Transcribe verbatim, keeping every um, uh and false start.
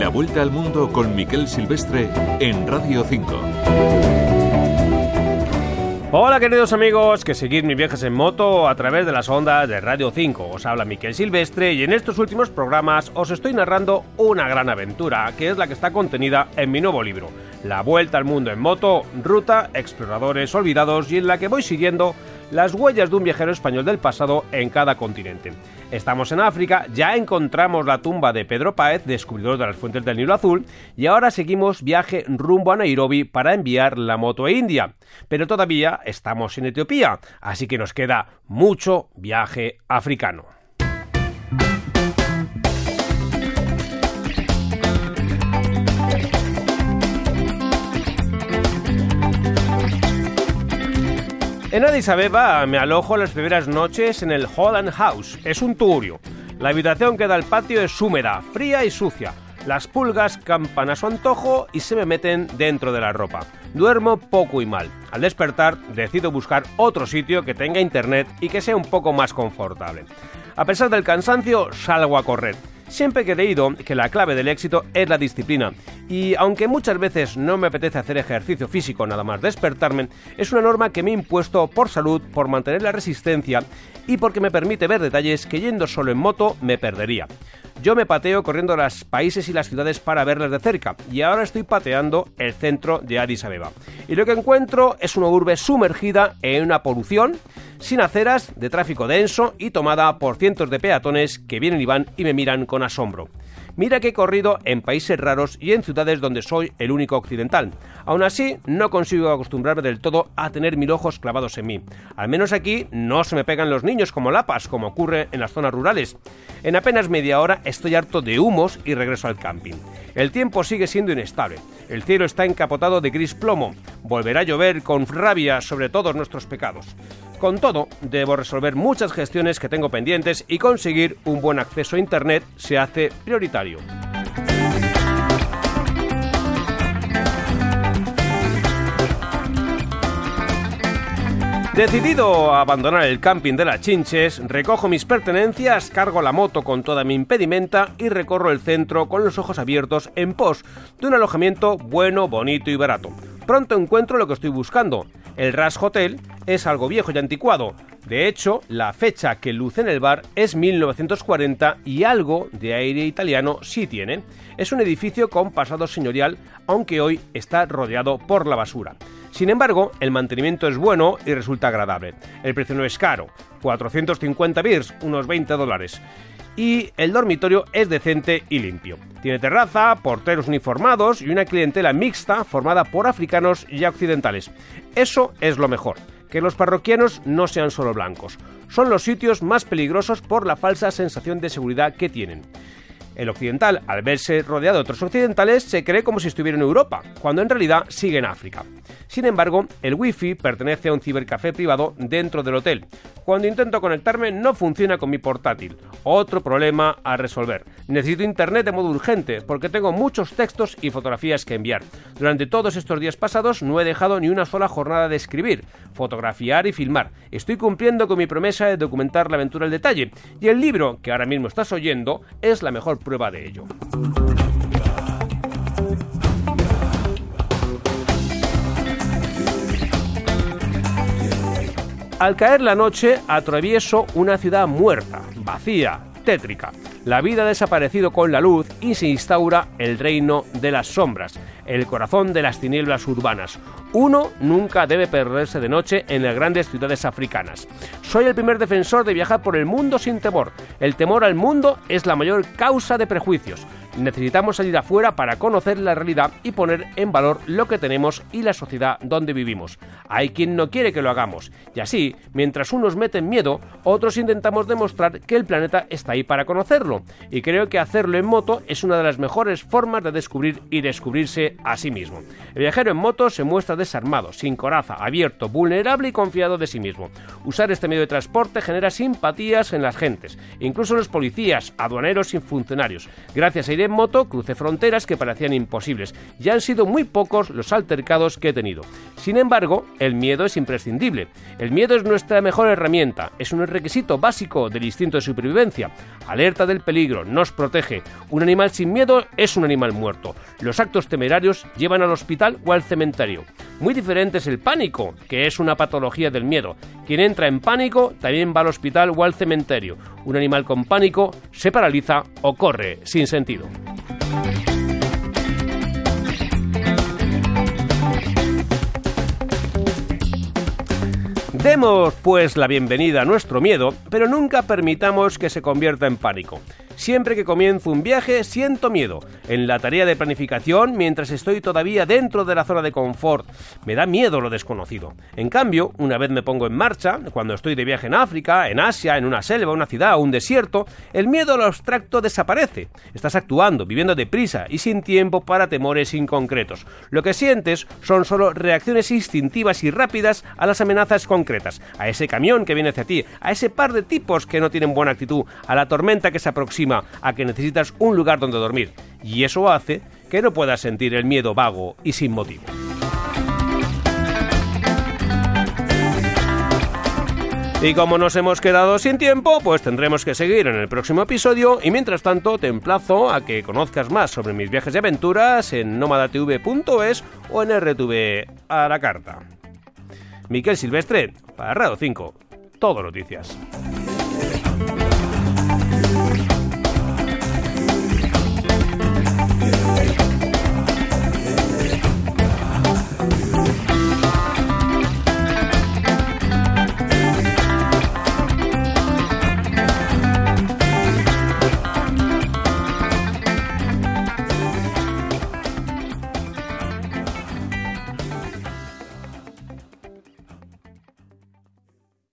La vuelta al mundo con Miquel Silvestre en Radio cinco. Hola queridos amigos que seguid mis viajes en moto a través de las ondas de Radio cinco. Os habla Miquel Silvestre y en estos últimos programas os estoy narrando una gran aventura, que es la que está contenida en mi nuevo libro, La vuelta al mundo en moto, ruta, exploradores olvidados, y en la que voy siguiendo las huellas de un viajero español del pasado en cada continente. Estamos en África, ya encontramos la tumba de Pedro Páez, descubridor de las fuentes del Nilo Azul, y ahora seguimos viaje rumbo a Nairobi para enviar la moto a India. Pero todavía estamos en Etiopía, así que nos queda mucho viaje africano. En Addis Abeba me alojo las primeras noches en el Holland House. Es un tugurio. La habitación que da al patio es húmeda, fría y sucia. Las pulgas campan a su antojo y se me meten dentro de la ropa. Duermo poco y mal. Al despertar, decido buscar otro sitio que tenga internet y que sea un poco más confortable. A pesar del cansancio, salgo a correr. Siempre he creído que la clave del éxito es la disciplina, y aunque muchas veces no me apetece hacer ejercicio físico nada más despertarme, es una norma que me he impuesto por salud, por mantener la resistencia y porque me permite ver detalles que yendo solo en moto me perdería. Yo me pateo corriendo los países y las ciudades para verlas de cerca, y ahora estoy pateando el centro de Addis Abeba. Y lo que encuentro es una urbe sumergida en una polución, sin aceras, de tráfico denso y tomada por cientos de peatones que vienen y van y me miran con asombro. Mira que he corrido en países raros y en ciudades donde soy el único occidental. Aún así, no consigo acostumbrarme del todo a tener mil ojos clavados en mí. Al menos aquí no se me pegan los niños como lapas, como ocurre en las zonas rurales. En apenas media hora estoy harto de humos y regreso al camping. El tiempo sigue siendo inestable. El cielo está encapotado de gris plomo. Volverá a llover con rabia sobre todos nuestros pecados. Con todo, debo resolver muchas gestiones que tengo pendientes y conseguir un buen acceso a internet se hace prioritario. Decidido a abandonar el camping de las Chinches, recojo mis pertenencias, cargo la moto con toda mi impedimenta y recorro el centro con los ojos abiertos en pos de un alojamiento bueno, bonito y barato. Pronto encuentro lo que estoy buscando. El Rush Hotel es algo viejo y anticuado. De hecho, la fecha que luce en el bar es mil novecientos cuarenta y algo de aire italiano sí tiene. Es un edificio con pasado señorial, aunque hoy está rodeado por la basura. Sin embargo, el mantenimiento es bueno y resulta agradable. El precio no es caro, cuatrocientos cincuenta birrs, unos veinte dólares. Y el dormitorio es decente y limpio. Tiene terraza, porteros uniformados y una clientela mixta formada por africanos y occidentales. Eso es lo mejor, que los parroquianos no sean solo blancos. Son los sitios más peligrosos por la falsa sensación de seguridad que tienen. El occidental, al verse rodeado de otros occidentales, se cree como si estuviera en Europa, cuando en realidad sigue en África. Sin embargo, el wifi pertenece a un cibercafé privado dentro del hotel. Cuando intento conectarme no funciona con mi portátil. Otro problema a resolver. Necesito internet de modo urgente, porque tengo muchos textos y fotografías que enviar. Durante todos estos días pasados no he dejado ni una sola jornada de escribir, fotografiar y filmar. Estoy cumpliendo con mi promesa de documentar la aventura al detalle, y el libro que ahora mismo estás oyendo es la mejor prueba de ello. Al caer la noche, atravieso una ciudad muerta, vacía, tétrica. La vida ha desaparecido con la luz y se instaura el reino de las sombras, el corazón de las tinieblas urbanas. Uno nunca debe perderse de noche en las grandes ciudades africanas. Soy el primer defensor de viajar por el mundo sin temor. El temor al mundo es la mayor causa de prejuicios. Necesitamos salir afuera para conocer la realidad y poner en valor lo que tenemos y la sociedad donde vivimos. Hay quien no quiere que lo hagamos, y así, mientras unos meten miedo, otros intentamos demostrar que el planeta está ahí para conocerlo. Y creo que hacerlo en moto es una de las mejores formas de descubrir y descubrirse a sí mismo. El viajero en moto se muestra desarmado, sin coraza, abierto, vulnerable y confiado de sí mismo. Usar este medio de transporte genera simpatías en las gentes, incluso los policías, aduaneros y funcionarios. Gracias a Irene en moto crucé fronteras que parecían imposibles y han sido muy pocos los altercados que he tenido. Sin embargo, el miedo es imprescindible. El miedo es nuestra mejor herramienta, es un requisito básico del instinto de supervivencia. Alerta del peligro, nos protege. Un animal sin miedo es un animal muerto. Los actos temerarios llevan al hospital o al cementerio. Muy diferente es el pánico, que es una patología del miedo. Quien entra en pánico también va al hospital o al cementerio. Un animal con pánico se paraliza o corre sin sentido. Demos, pues, la bienvenida a nuestro miedo, pero nunca permitamos que se convierta en pánico. Siempre que comienzo un viaje, siento miedo. En la tarea de planificación, mientras estoy todavía dentro de la zona de confort, me da miedo lo desconocido. En cambio, una vez me pongo en marcha, cuando estoy de viaje en África, en Asia, en una selva, una ciudad o un desierto, el miedo a lo abstracto desaparece. Estás actuando, viviendo deprisa y sin tiempo para temores inconcretos. Lo que sientes son solo reacciones instintivas y rápidas a las amenazas concretas, a ese camión que viene hacia ti, a ese par de tipos que no tienen buena actitud, a la tormenta que se aproxima, a que necesitas un lugar donde dormir, y eso hace que no puedas sentir el miedo vago y sin motivo. Y como nos hemos quedado sin tiempo, pues tendremos que seguir en el próximo episodio, y mientras tanto te emplazo a que conozcas más sobre mis viajes y aventuras en nómada t v punto es o en R T V a la carta. Miquel Silvestre, para Radio cinco, Todo Noticias.